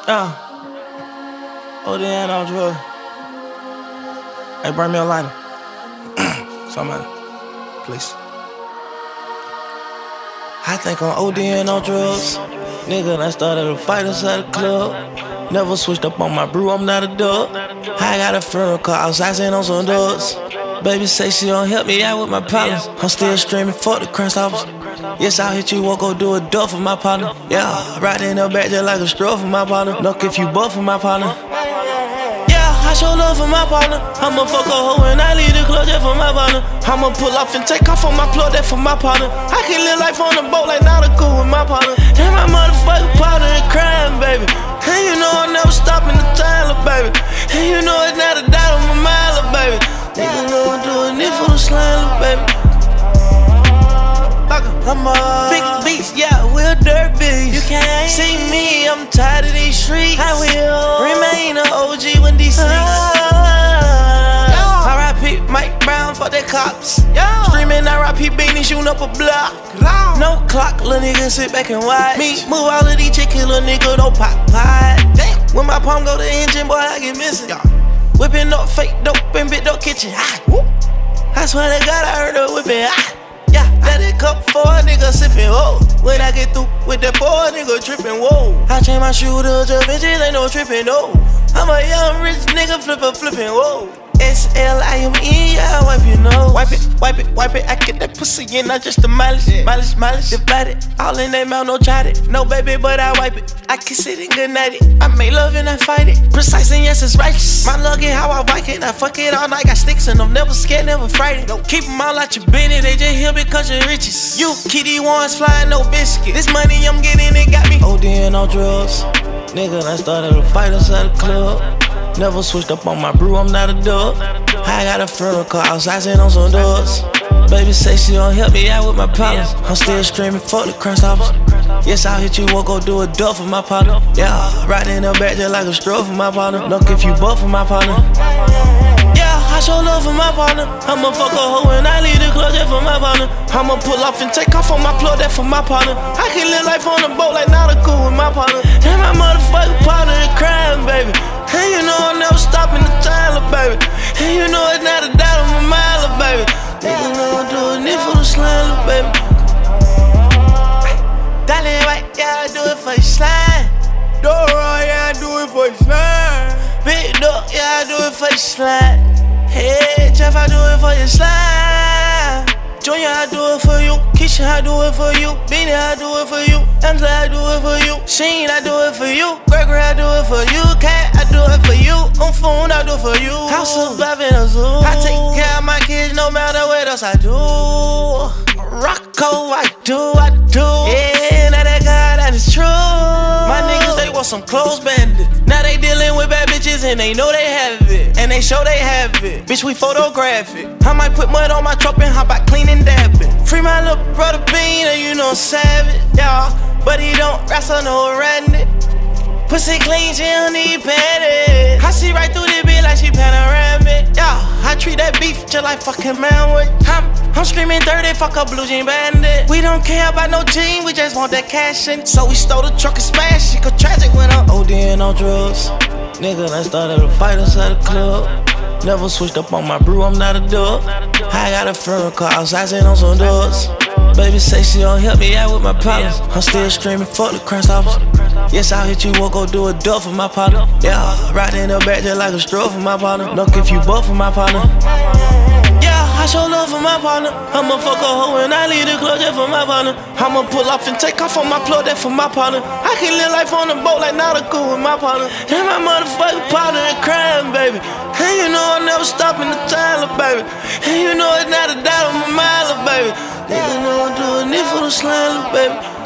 Oh, then on drugs. Hey, bring me a lighter. Somebody, please. I think I'm ODing on drugs. Nigga, I started a fight inside the club. Never switched up on my brew, I'm not a dog. I got a funeral car outside, sitting on some dogs. Baby say she don't help me out with my problems. I'm still streaming, fuck the crunch office. Yes, I'll hit you, won't go do a duck for my partner. Yeah, right in the back just like a straw for my partner. Knock if you buff for my partner. Yeah, I show love for my partner. I'ma fuck a hoe and I leave the club just for my partner. I'ma pull off and take off on my plug, that for my partner. I can live life on the boat like nautical with my partner. That's my motherfucking partner in crime, baby. And you know I'm never stopping the Tyler, baby. And you know it's not a doubt on my mile, baby. Nigga know I'm doing it for the slam, baby. I'm a big beast, yeah, we're dirt beast. You can't see me, I'm tired of these streets. I will remain an OG when DC. R.I.P. Mike Brown for the cops. Streaming R.I.P. Beanie, shooting up a block. No clock, little nigga sit back and watch me move all of these chicken, little nigga don't pop. When my palm go to engine, boy, I get missing. Whipping up fake dope and bit dope kitchen. I swear to God, I heard her whipping. Yeah, let it cup for a nigga sippin', whoa. When I get through with that boy, nigga trippin', whoa. I change my shooters up, bitches ain't no trippin', no. I'm a young rich nigga flippin', whoa. S-L-I-M-E, yeah, wipe your nose. Wipe it, I get that pussy in, not just the mileage. Mileage, divide it, all in that mouth, no tried it. No baby, but I wipe it, I kiss it and good night it. I make love and I fight it, precise and yes, it's righteous. My luck is how I bike it, I fuck it all night, got sticks and I'm never scared, never frightened. Don't keep them all out your business, they just here because you're riches. You, kitty ones flying, no biscuit. This money I'm getting, it got me ODing on drugs. Nigga, I started a fight inside the club. Never switched up on my brew, I'm not a dog. I got a funeral car outside, sitting on some doors. Baby say she don't help me out with my problems. I'm still streaming, fuck the crunch office. Yes, I'll hit you, won't go do a duck for my partner. Yeah, right in the back just like a straw for my partner. Knock if you buff for my partner. Yeah, I show love for my partner. I'ma fuck a hoe and I leave the club just for my partner. I'ma pull off and take off on my plug, that for my partner. I can live life on the boat like nautical with my partner. That's my motherfucking partner in crime, baby. And you know I'm never stopping the Tyler, baby. And you know it's not a doubt on my mile, baby. Nigga know I'm doing it for the slam, baby. Darling, white, yeah, I do it for your slime. Dora, yeah, I do it for your slime. Big dog, yeah, I do it for your slime. Hey, Jeff, I do it for your slime. Junior, I do it for you. Keisha, I do it for you. Beanie, I do it for you. Angela, I do it for you. Sheen, I do it for you. Gregory, I do it for you. Cat, I do it for you. On phone, I do it for you. House above in a zoo. I take care of my kids no matter what else I do. Rocco, I do. Yeah, now that God, that is true. My niggas, they want some clothes bandit. Now they dealing with bad bitches and they know they have it. And they show they have it. Bitch, we photograph it. I might put mud on my truck and hop out clean and dab it. Free my little brother Bean, and you know savage, y'all. But he don't wrestle no around it. Pussy clean, she don't need padded. I see right through this bitch like she panoramic. Yeah, I treat that beef just like fucking manwood. I'm screaming dirty, fuck a blue jean bandit. We don't care about no jean, we just want that cash in. So we stole the truck and smashed it, cause tragic went up. ODing on drugs. Nigga, I started a fight inside the club. Never switched up on my brew, I'm not a dog. I got a funeral car outside, sitting on some doors. Baby say she don't help me out with my problems. I'm still streaming, fuck the crunch office. Yes, I'll hit you, won't go do a duck for my partner. Yeah, right in the back just like a straw for my partner. Knock if you buff for my partner. Yeah, I show love for my partner. I'ma fuck a hoe and I leave the club just for my partner. I'ma pull off and take off on my plug, that for my partner. I can live life on the boat like nautical with my partner. That's my motherfucking partner in crime, baby. And you know I'm never stopping the Tyler, baby. And you know it's not a doubt on my mile, baby. Nigga know I'm doing it for the slam, baby.